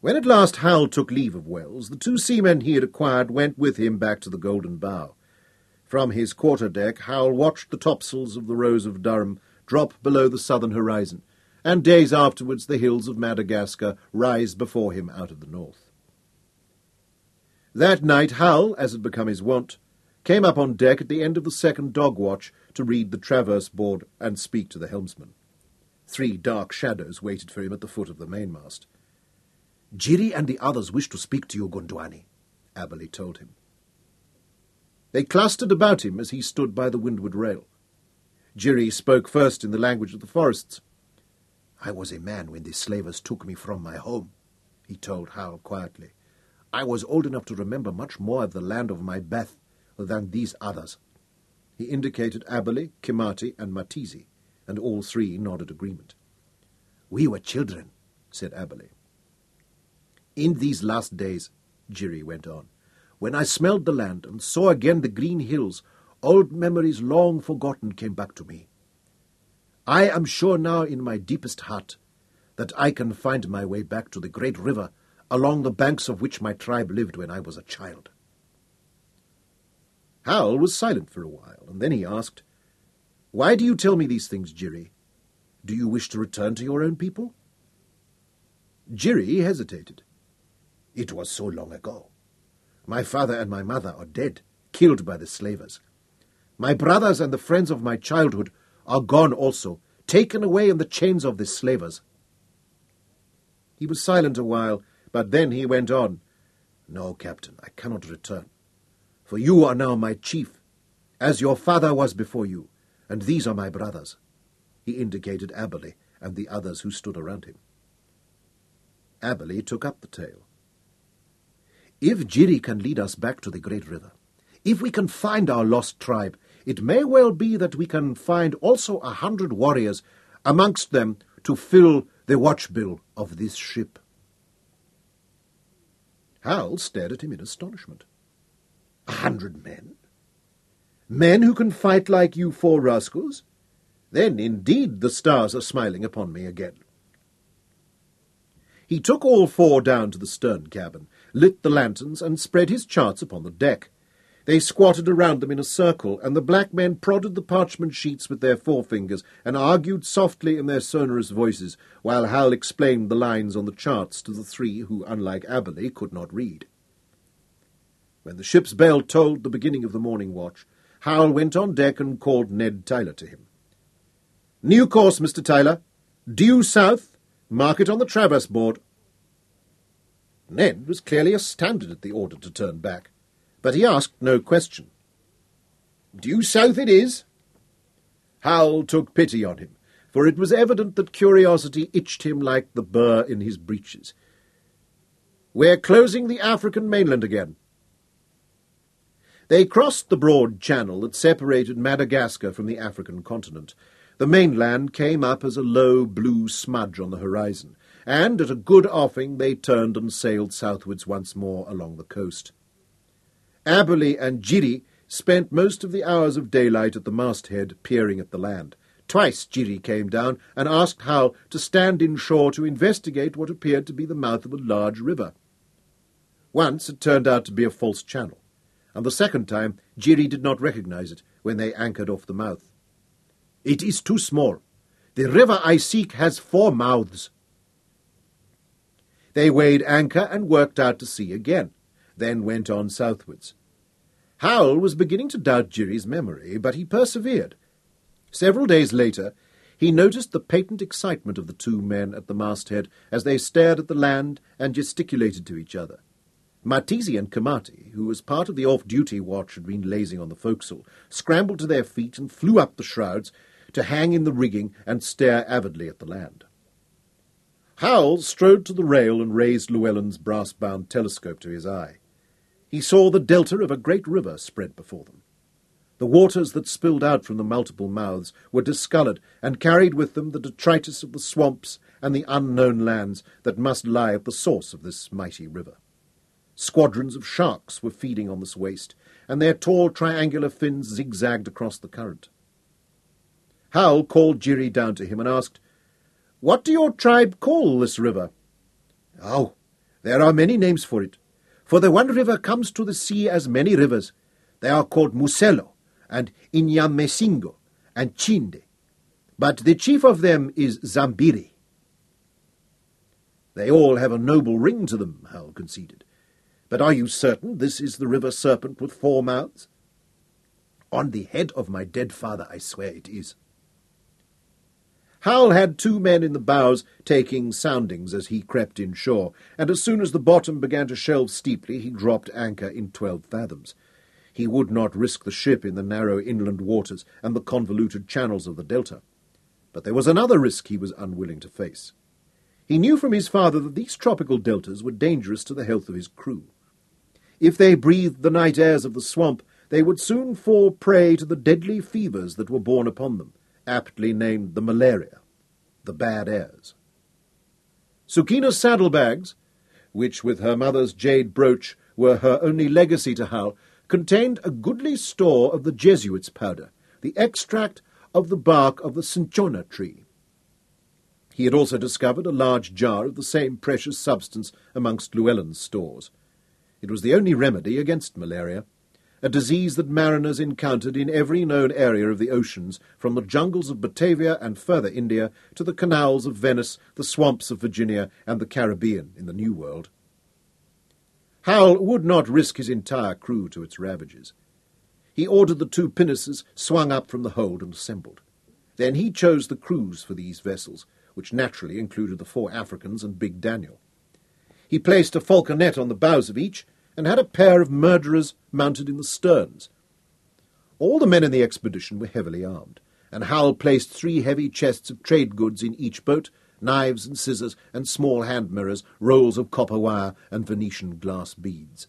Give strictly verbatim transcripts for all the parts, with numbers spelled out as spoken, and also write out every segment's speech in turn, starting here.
When at last Hal took leave of Wells, the two seamen he had acquired went with him back to the Golden Bough. From his quarter-deck, Hal watched the topsails of the Rose of Durham drop below the southern horizon, and days afterwards the hills of Madagascar rise before him out of the north. That night Hal, as had become his wont, came up on deck at the end of the second dog-watch to read the traverse board and speak to the helmsman. Three dark shadows waited for him at the foot of the mainmast. "Jiri and the others wish to speak to you, Gondwani," Aberley told him. They clustered about him as he stood by the windward rail. Jiri spoke first in the language of the forests. "I was a man when the slavers took me from my home," he told Hal quietly. "I was old enough to remember much more of the land of my birth than these others." He indicated Aberley, Kimati, and Matizi, and all three nodded agreement. "We were children," said Aberley. "In these last days," Jiri went on, "when I smelled the land and saw again the green hills, old memories long forgotten came back to me. I am sure now in my deepest heart that I can find my way back to the great river along the banks of which my tribe lived when I was a child." Hal was silent for a while, and then he asked, "Why do you tell me these things, Jiri? Do you wish to return to your own people?" Jiri hesitated. "It was so long ago. My father and my mother are dead, killed by the slavers. My brothers and the friends of my childhood are gone also, taken away in the chains of the slavers." He was silent a while, but then he went on. "No, Captain, I cannot return. For you are now my chief, as your father was before you, and these are my brothers." He indicated Aberley and the others who stood around him. Aberley took up the tale. "If Jiri can lead us back to the great river, if we can find our lost tribe, it may well be that we can find also a hundred warriors amongst them to fill the watch-bill of this ship." Hal stared at him in astonishment. "A hundred men? Men who can fight like you four rascals? Then indeed the stars are smiling upon me again." He took all four down to the stern cabin, lit the lanterns, and spread his charts upon the deck. They squatted around them in a circle, and the black men prodded the parchment sheets with their forefingers and argued softly in their sonorous voices, while Hal explained the lines on the charts to the three who, unlike Aberley, could not read. When the ship's bell tolled the beginning of the morning watch, Hal went on deck and called Ned Tyler to him. "New course, Mister Tyler. Due south. Mark it on the traverse board." Ned was clearly astounded at the order to turn back, but he asked no question. "Due south it is." Hal took pity on him, for it was evident that curiosity itched him like the burr in his breeches. "We're closing the African mainland again." They crossed the broad channel that separated Madagascar from the African continent. The mainland came up as a low blue smudge on the horizon, and at a good offing they turned and sailed southwards once more along the coast. Aberley and Jiri spent most of the hours of daylight at the masthead peering at the land. Twice Jiri came down and asked Hal to stand inshore to investigate what appeared to be the mouth of a large river. Once it turned out to be a false channel, and the second time Jiri did not recognize it when they anchored off the mouth. "It is too small. The river I seek has four mouths." They weighed anchor and worked out to sea again, then went on southwards. Hal was beginning to doubt Jiri's memory, but he persevered. Several days later, he noticed the patent excitement of the two men at the masthead as they stared at the land and gesticulated to each other. Matizi and Kimati, who as part of the off-duty watch had been lazing on the forecastle, scrambled to their feet and flew up the shrouds to hang in the rigging and stare avidly at the land. Hal strode to the rail and raised Llewellyn's brass-bound telescope to his eye. He saw the delta of a great river spread before them. The waters that spilled out from the multiple mouths were discoloured and carried with them the detritus of the swamps and the unknown lands that must lie at the source of this mighty river. Squadrons of sharks were feeding on this waste, and their tall triangular fins zigzagged across the current. Hal called Jiri down to him and asked, "What do your tribe call this river?" "Oh, There are many names for it, for the one river comes to the sea as many rivers. They are called Muselo, and Inyamesingo, and Chinde. But the chief of them is Zambiri. They all have a noble ring to them, Hal conceded. But are you certain this is the river serpent with four mouths? On the head of my dead father, I swear it is. Hal had two men in the bows taking soundings as he crept inshore, and as soon as the bottom began to shelve steeply, he dropped anchor in twelve fathoms. He would not risk the ship in the narrow inland waters and the convoluted channels of the delta. But there was another risk he was unwilling to face. He knew from his father that these tropical deltas were dangerous to the health of his crew. If they breathed the night airs of the swamp, they would soon fall prey to the deadly fevers that were borne upon them, aptly named the malaria, the bad airs. Sukina's saddlebags, which with her mother's jade brooch were her only legacy to Hal, contained a goodly store of the Jesuits' powder, the extract of the bark of the cinchona tree. He had also discovered a large jar of the same precious substance amongst Llewellyn's stores. It was the only remedy against malaria, a disease that mariners encountered in every known area of the oceans, from the jungles of Batavia and further India to the canals of Venice, the swamps of Virginia, and the Caribbean in the New World. Hal would not risk his entire crew to its ravages. He ordered the two pinnaces swung up from the hold and assembled. Then he chose the crews for these vessels, which naturally included the four Africans and Big Daniel. He placed a falconet on the bows of each, and had a pair of murderers mounted in the sterns. All the men in the expedition were heavily armed, and Hal placed three heavy chests of trade goods in each boat, knives and scissors and small hand mirrors, rolls of copper wire and Venetian glass beads.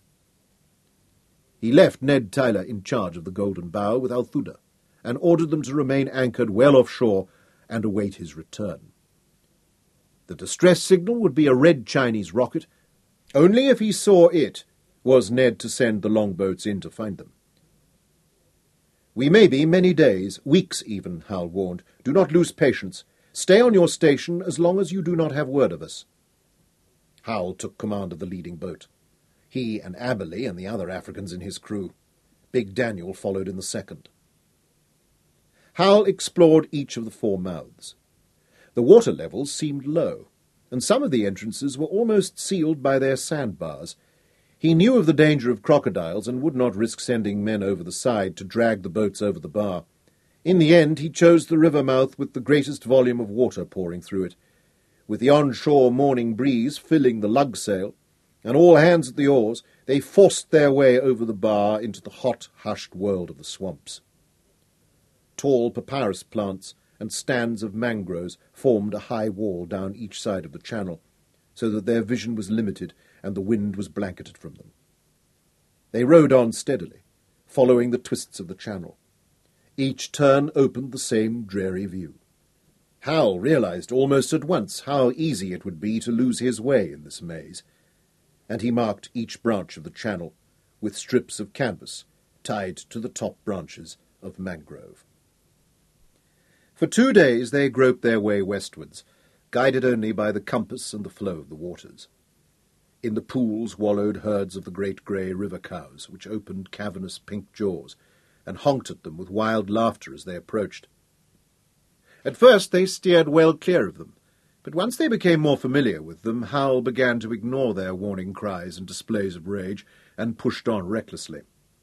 He left Ned Tyler in charge of the Golden Bough with Althuda, and ordered them to remain anchored well offshore and await his return. The distress signal would be a red Chinese rocket. Only if he saw it was Ned to send the longboats in to find them. "We may be many days, weeks even," Hal warned. "Do not lose patience. Stay on your station as long as you do not have word of us." Hal took command of the leading boat. He and Aberley and the other Africans in his crew. Big Daniel followed in the second. Hal explored each of the four mouths. The water levels seemed low, and some of the entrances were almost sealed by their sandbars. He knew of the danger of crocodiles and would not risk sending men over the side to drag the boats over the bar. In the end, he chose the river mouth with the greatest volume of water pouring through it. With the onshore morning breeze filling the lug sail, and all hands at the oars, they forced their way over the bar into the hot, hushed world of the swamps. Tall papyrus plants and stands of mangroves formed a high wall down each side of the channel, so that their vision was limited and the wind was blanketed from them. They rowed on steadily, following the twists of the channel. Each turn opened the same dreary view. Hal realized almost at once how easy it would be to lose his way in this maze, and he marked each branch of the channel with strips of canvas tied to the top branches of mangrove. For two days they groped their way westwards, guided only by the compass and the flow of the waters. In the pools wallowed herds of the great grey river cows, which opened cavernous pink jaws, and honked at them with wild laughter as they approached. At first they steered well clear of them, but once they became more familiar with them, Hal began to ignore their warning cries and displays of rage, and pushed on recklessly.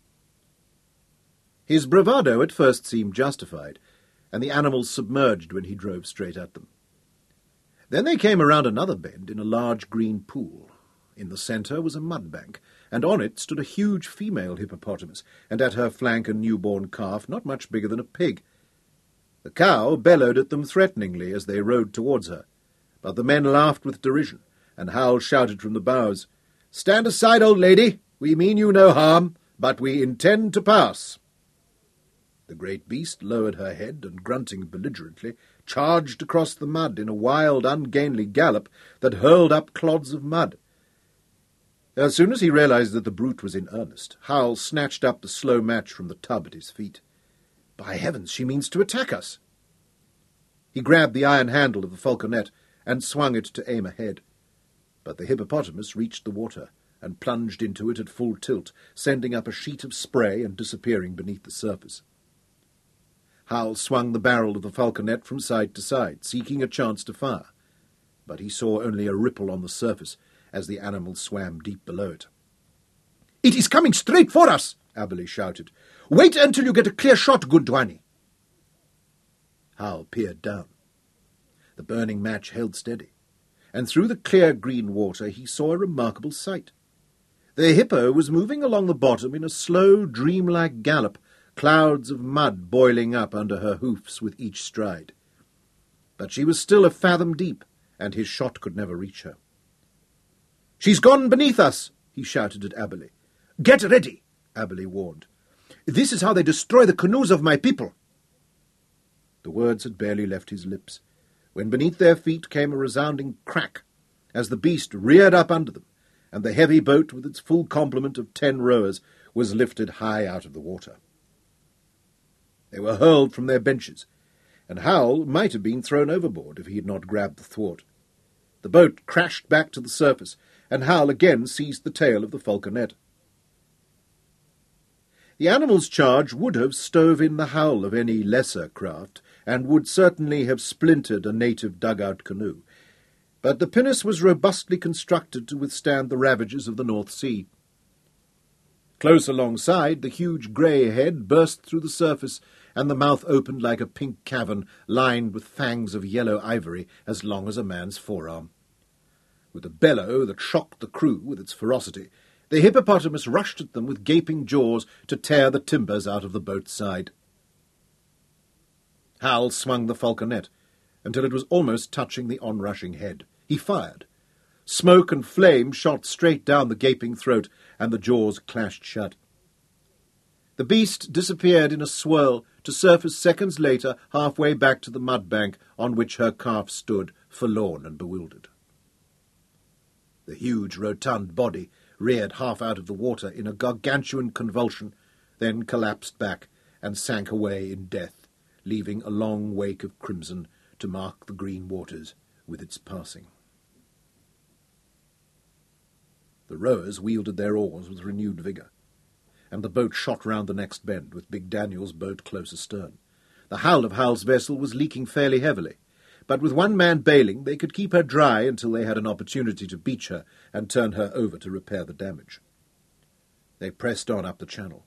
His bravado at first seemed justified, and the animals submerged when he drove straight at them. Then they came around another bend in a large green pool. In the centre was a mudbank, and on it stood a huge female hippopotamus, and at her flank a newborn calf not much bigger than a pig. The cow bellowed at them threateningly as they rowed towards her, but the men laughed with derision, and Hal shouted from the bows, "Stand aside, old lady! We mean you no harm, but we intend to pass." The great beast lowered her head and, grunting belligerently, charged across the mud in a wild, ungainly gallop that hurled up clods of mud. As soon as he realized that the brute was in earnest, Hal snatched up the slow match from the tub at his feet. "By heavens, she means to attack us!" He grabbed the iron handle of the falconet and swung it to aim ahead. But the hippopotamus reached the water and plunged into it at full tilt, sending up a sheet of spray and disappearing beneath the surface. Hal swung the barrel of the falconet from side to side, seeking a chance to fire, but he saw only a ripple on the surface as the animal swam deep below it. "It is coming straight for us!" Aberley shouted. "Wait until you get a clear shot, Gundwani." Hal peered down. The burning match held steady, and through the clear green water he saw a remarkable sight. The hippo was moving along the bottom in a slow, dreamlike gallop, clouds of mud boiling up under her hoofs with each stride. But she was still a fathom deep, and his shot could never reach her. "She's gone beneath us!" he shouted at Aberley. "Get ready!" Aberley warned. "This is how they destroy the canoes of my people." The words had barely left his lips, when beneath their feet came a resounding crack, as the beast reared up under them, and the heavy boat, with its full complement of ten rowers, was lifted high out of the water. They were hurled from their benches, and Hal might have been thrown overboard if he had not grabbed the thwart. The boat crashed back to the surface, and Hal again seized the tail of the falconet. The animal's charge would have stove in the hull of any lesser craft, and would certainly have splintered a native dugout canoe, but the pinnace was robustly constructed to withstand the ravages of the North Sea. Close alongside, the huge grey head burst through the surface, and the mouth opened like a pink cavern lined with fangs of yellow ivory as long as a man's forearm. With a bellow that shocked the crew with its ferocity, the hippopotamus rushed at them with gaping jaws to tear the timbers out of the boat's side. Hal swung the falconet until it was almost touching the onrushing head. He fired. Smoke and flame shot straight down the gaping throat, and the jaws clashed shut. The beast disappeared in a swirl, to surface seconds later halfway back to the mud bank on which her calf stood, forlorn and bewildered. The huge, rotund body reared half out of the water in a gargantuan convulsion, then collapsed back and sank away in death, leaving a long wake of crimson to mark the green waters with its passing. The rowers wielded their oars with renewed vigour, and the boat shot round the next bend, with Big Daniel's boat close astern. The hull of Hal's vessel was leaking fairly heavily, but with one man bailing they could keep her dry until they had an opportunity to beach her and turn her over to repair the damage. They pressed on up the channel.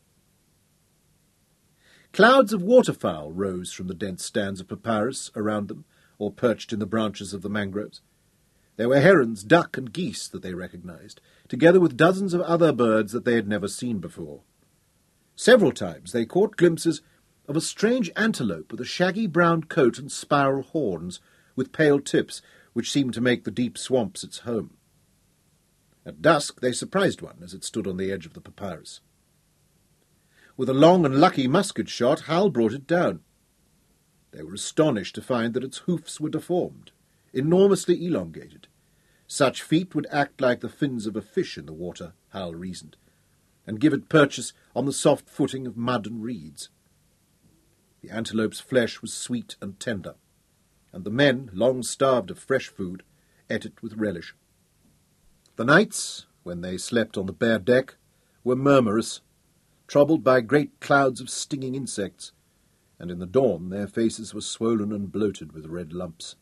Clouds of waterfowl rose from the dense stands of papyrus around them, or perched in the branches of the mangroves. There were herons, duck, and geese that they recognized, together with dozens of other birds that they had never seen before. Several times they caught glimpses of a strange antelope with a shaggy brown coat and spiral horns, with pale tips, which seemed to make the deep swamps its home. At dusk they surprised one as it stood on the edge of the papyrus. With a long and lucky musket shot, Hal brought it down. They were astonished to find that its hoofs were deformed, enormously elongated. Such feet would act like the fins of a fish in the water, Hal reasoned, and give it purchase on the soft footing of mud and reeds. The antelope's flesh was sweet and tender, and the men, long starved of fresh food, ate it with relish. The nights, when they slept on the bare deck, were murmurous, troubled by great clouds of stinging insects, and in the dawn their faces were swollen and bloated with red lumps.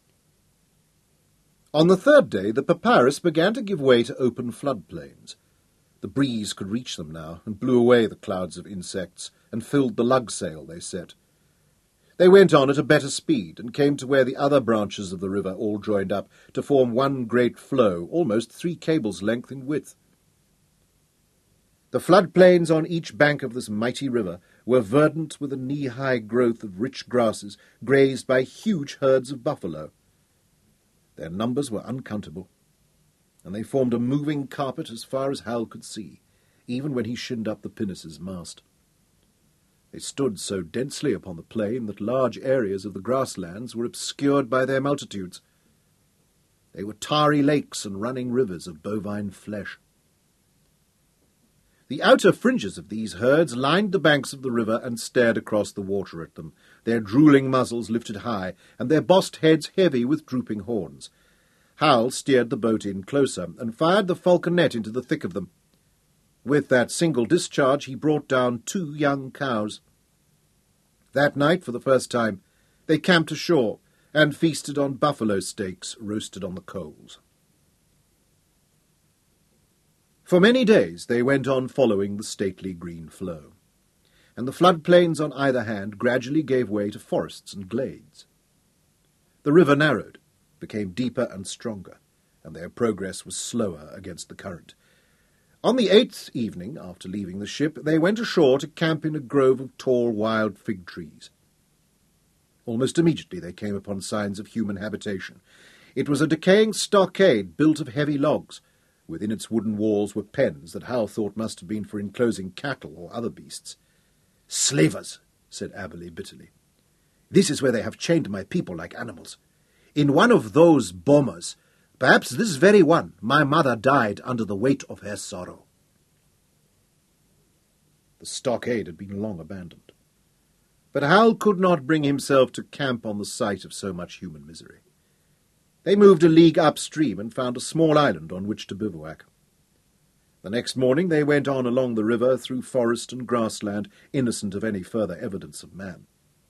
On the third day the papyrus began to give way to open floodplains. The breeze could reach them now, and blew away the clouds of insects, and filled the lug sail they set. They went on at a better speed, and came to where the other branches of the river all joined up to form one great flow, almost three cables' length in width. The floodplains on each bank of this mighty river were verdant with a knee-high growth of rich grasses, grazed by huge herds of buffalo. Their numbers were uncountable, and they formed a moving carpet as far as Hal could see, even when he shinned up the pinnace's mast. They stood so densely upon the plain that large areas of the grasslands were obscured by their multitudes. They were tarry lakes and running rivers of bovine flesh. The outer fringes of these herds lined the banks of the river and stared across the water at them, their drooling muzzles lifted high, and their bossed heads heavy with drooping horns. Hal steered the boat in closer and fired the falconet into the thick of them. With that single discharge he brought down two young cows. That night, for the first time, they camped ashore and feasted on buffalo steaks roasted on the coals. For many days they went on following the stately green flow, and the floodplains on either hand gradually gave way to forests and glades. The river narrowed, became deeper and stronger, and their progress was slower against the current. On the eighth evening, after leaving the ship, they went ashore to camp in a grove of tall wild fig trees. Almost immediately they came upon signs of human habitation. It was a decaying stockade built of heavy logs. Within its wooden walls were pens that Hal thought must have been for enclosing cattle or other beasts. "Slavers," said Aberley bitterly. "This is where they have chained my people like animals. In one of those bombers, perhaps this very one, my mother died under the weight of her sorrow." The stockade had been long abandoned, but Hal could not bring himself to camp on the site of so much human misery. They moved a league upstream and found a small island on which to bivouac. The next morning they went on along the river through forest and grassland, innocent of any further evidence of man.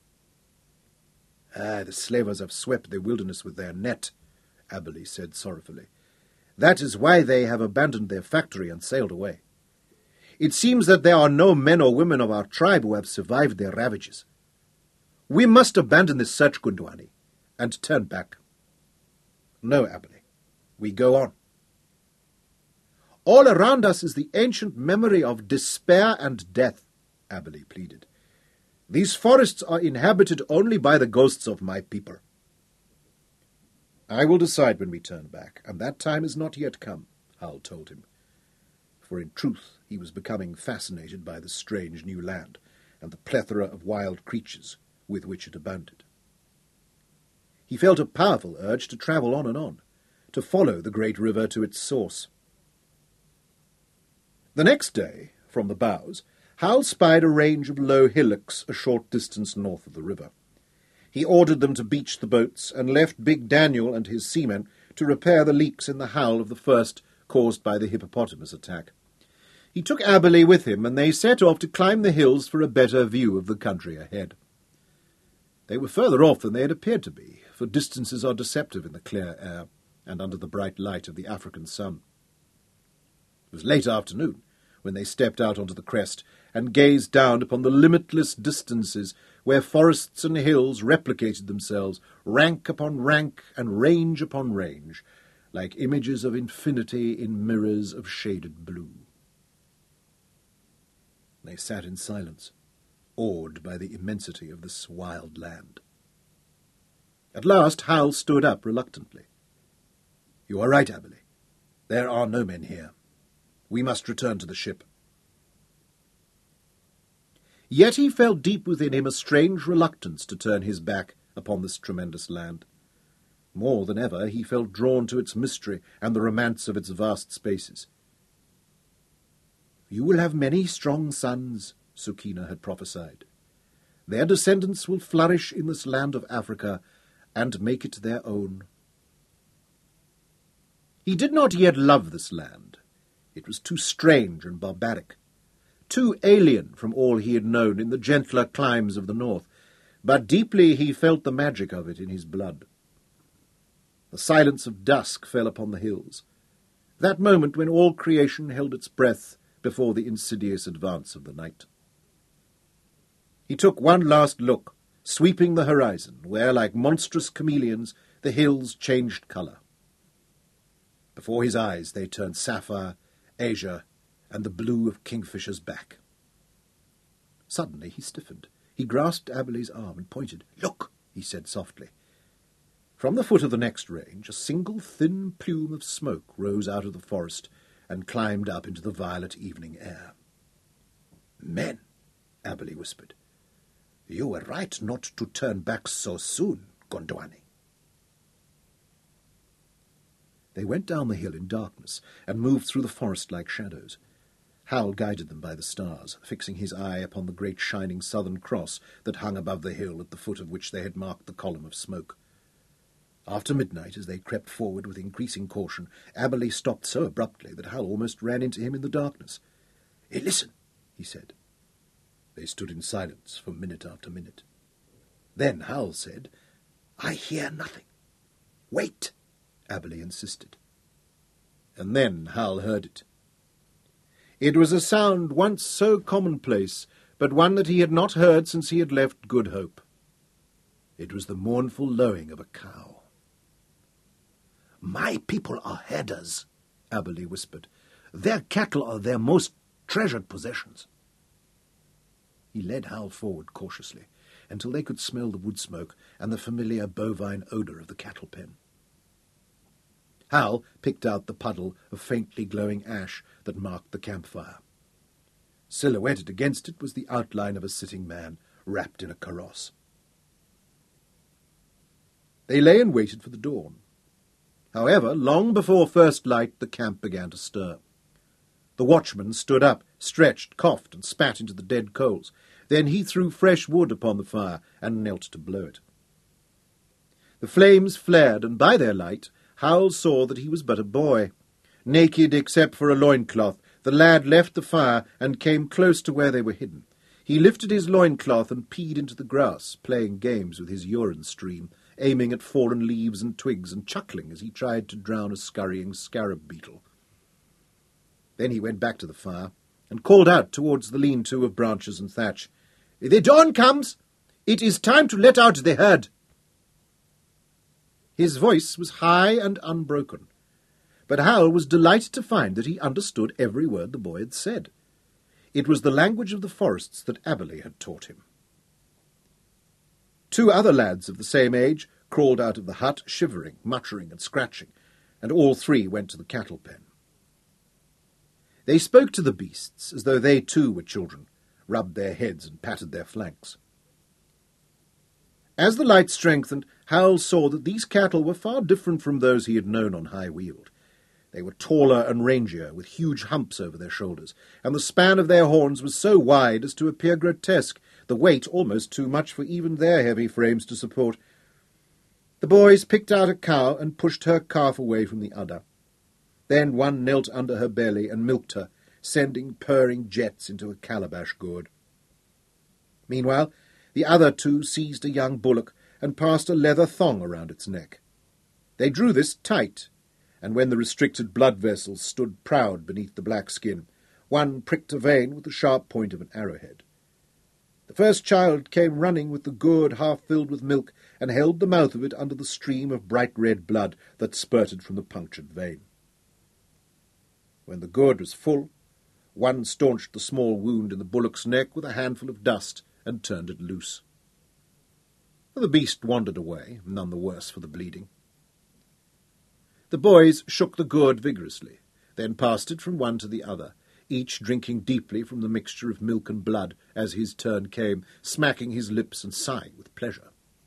"Ah, the slavers have swept the wilderness with their net," Aberley said sorrowfully. "That is why they have abandoned their factory and sailed away. It seems that there are no men or women of our tribe who have survived their ravages. We must abandon this search, Gundwani, and turn back." "No, Aberley. We go on." "All around us is the ancient memory of despair and death," Aberley pleaded. "These forests are inhabited only by the ghosts of my people." "I will decide when we turn back, and that time is not yet come," Hal told him. For in truth he was becoming fascinated by the strange new land and the plethora of wild creatures with which it abounded. He felt a powerful urge to travel on and on, to follow the great river to its source. The next day, from the bows, Hal spied a range of low hillocks a short distance north of the river. He ordered them to beach the boats and left Big Daniel and his seamen to repair the leaks in the hull of the first caused by the hippopotamus attack. He took Aberley with him, and they set off to climb the hills for a better view of the country ahead. They were further off than they had appeared to be, for distances are deceptive in the clear air and under the bright light of the African sun. It was late afternoon when they stepped out onto the crest and gazed down upon the limitless distances where forests and hills replicated themselves, rank upon rank and range upon range, like images of infinity in mirrors of shaded blue. They sat in silence, awed by the immensity of this wild land. At last Hal stood up reluctantly. "You are right, Aberley. There are no men here. We must return to the ship." Yet he felt deep within him a strange reluctance to turn his back upon this tremendous land. More than ever he felt drawn to its mystery and the romance of its vast spaces. "You will have many strong sons," Sukina had prophesied. "Their descendants will flourish in this land of Africa and make it their own." He did not yet love this land. It was too strange and barbaric, too alien from all he had known in the gentler climes of the north, but deeply he felt the magic of it in his blood. The silence of dusk fell upon the hills, that moment when all creation held its breath before the insidious advance of the night. He took one last look, sweeping the horizon, where, like monstrous chameleons, the hills changed colour. Before his eyes they turned sapphire, azure, and the blue of Kingfisher's back. Suddenly he stiffened. He grasped Aberley's arm and pointed. "Look," he said softly. From the foot of the next range a single thin plume of smoke rose out of the forest and climbed up into the violet evening air. "Men," Aberley whispered. "You were right not to turn back so soon, Gondwani." They went down the hill in darkness and moved through the forest like shadows. Hal guided them by the stars, fixing his eye upon the great shining southern cross that hung above the hill at the foot of which they had marked the column of smoke. After midnight, as they crept forward with increasing caution, Aberley stopped so abruptly that Hal almost ran into him in the darkness. "Hey, listen," he said. They stood in silence for minute after minute. Then Hal said, "I hear nothing." "Wait," Aberley insisted. And then Hal heard it. It was a sound once so commonplace, but one that he had not heard since he had left Good Hope. It was the mournful lowing of a cow. "My people are herders," Aberley whispered. "Their cattle are their most treasured possessions." He led Hal forward cautiously, until they could smell the wood smoke and the familiar bovine odour of the cattle pen. Hal picked out the puddle of faintly glowing ash that marked the campfire. Silhouetted against it was the outline of a sitting man, wrapped in a kaross. They lay and waited for the dawn. However, long before first light, the camp began to stir. The watchman stood up, stretched, coughed, and spat into the dead coals. Then he threw fresh wood upon the fire and knelt to blow it. The flames flared, and by their light Hal saw that he was but a boy. Naked except for a loincloth, the lad left the fire and came close to where they were hidden. He lifted his loincloth and peed into the grass, playing games with his urine stream, aiming at fallen leaves and twigs and chuckling as he tried to drown a scurrying scarab beetle. Then he went back to the fire and called out towards the lean-to of branches and thatch, "The dawn comes! It is time to let out the herd!" His voice was high and unbroken, but Hal was delighted to find that he understood every word the boy had said. It was the language of the forests that Aberley had taught him. Two other lads of the same age crawled out of the hut, shivering, muttering and scratching, and all three went to the cattle pen. They spoke to the beasts as though they too were children, rubbed their heads and patted their flanks. As the light strengthened, Hal saw that these cattle were far different from those he had known on High Weald. They were taller and rangier, with huge humps over their shoulders, and the span of their horns was so wide as to appear grotesque, the weight almost too much for even their heavy frames to support. The boys picked out a cow and pushed her calf away from the udder. Then one knelt under her belly and milked her, sending purring jets into a calabash gourd. Meanwhile, the other two seized a young bullock and passed a leather thong around its neck. They drew this tight, and when the restricted blood vessels stood proud beneath the black skin, one pricked a vein with the sharp point of an arrowhead. The first child came running with the gourd half filled with milk and held the mouth of it under the stream of bright red blood that spurted from the punctured vein. When the gourd was full, one staunched the small wound in the bullock's neck with a handful of dust and turned it loose. The beast wandered away, none the worse for the bleeding. The boys shook the gourd vigorously, then passed it from one to the other, each drinking deeply from the mixture of milk and blood as his turn came, smacking his lips and sighing with pleasure.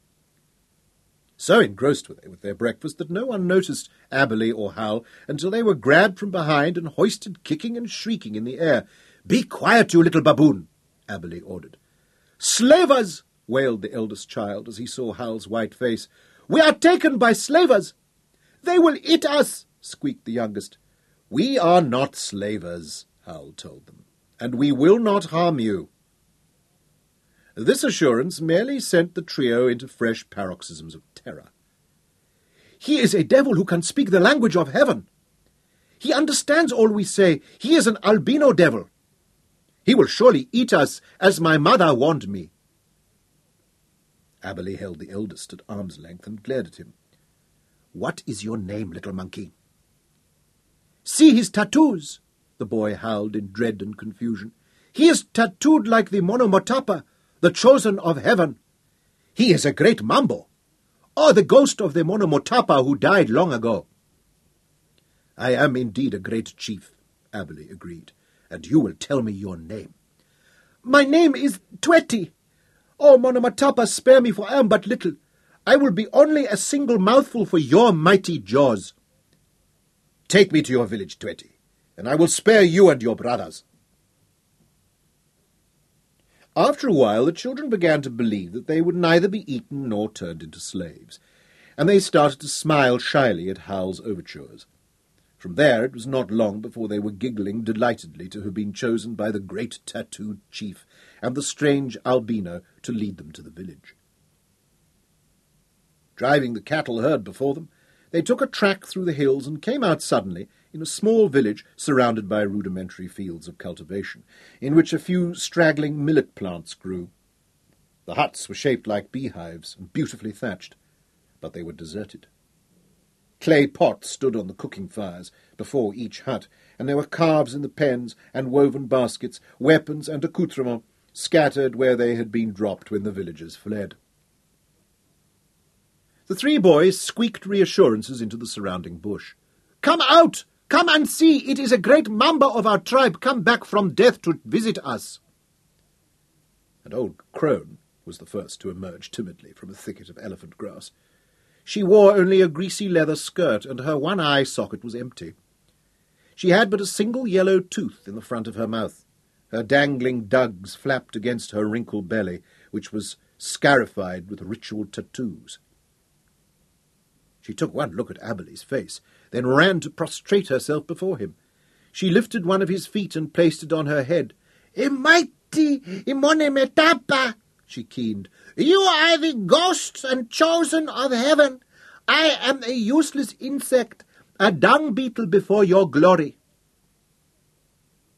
So engrossed were they with their breakfast that no one noticed Aberley or Hal until they were grabbed from behind and hoisted kicking and shrieking in the air. "Be quiet, you little baboon!" Aberley ordered. "Slavers!" wailed the eldest child as he saw Hal's white face. "We are taken by slavers!" "They will eat us!" squeaked the youngest. "We are not slavers," Hal told them, "and we will not harm you." This assurance merely sent the trio into fresh paroxysms of terror. "He is a devil who can speak the language of heaven. He understands all we say. He is an albino devil. He will surely eat us, as my mother warned me." Aberley held the eldest at arm's length and glared at him. "What is your name, little monkey?" "See his tattoos," the boy howled in dread and confusion. "He is tattooed like the Monomotapa, the chosen of heaven. He is a great mambo, or the ghost of the Monomotapa who died long ago." "I am indeed a great chief," Aberley agreed, "and you will tell me your name." "My name is Tweti. Oh, Monomotapa, spare me, for I am but little. I will be only a single mouthful for your mighty jaws." "Take me to your village, Tweti, and I will spare you and your brothers." After a while the children began to believe that they would neither be eaten nor turned into slaves. and they started to smile shyly at Howl's overtures. From there it was not long before they were giggling delightedly to have been chosen by the great tattooed chief and the strange albino to lead them to the village. Driving the cattle herd before them, they took a track through the hills and came out suddenly in a small village surrounded by rudimentary fields of cultivation, in which a few straggling millet plants grew. The huts were shaped like beehives and beautifully thatched, but they were deserted. Clay pots stood on the cooking fires before each hut, and there were calves in the pens and woven baskets, weapons and accoutrements scattered where they had been dropped when the villagers fled. The three boys squeaked reassurances into the surrounding bush. "Come out! Come and see! It is a great member of our tribe come back from death to visit us!" And old Crone was the first to emerge timidly from a thicket of elephant grass. She wore only a greasy leather skirt, and her one eye socket was empty. She had but a single yellow tooth in the front of her mouth. Her dangling dugs flapped against her wrinkled belly, which was scarified with ritual tattoos. She took one look at Aberley's face, then ran to prostrate herself before him. She lifted one of his feet and placed it on her head. "Mighty Imone Metapa," she keened. "You are the ghost and chosen of heaven. I am a useless insect, a dung beetle before your glory."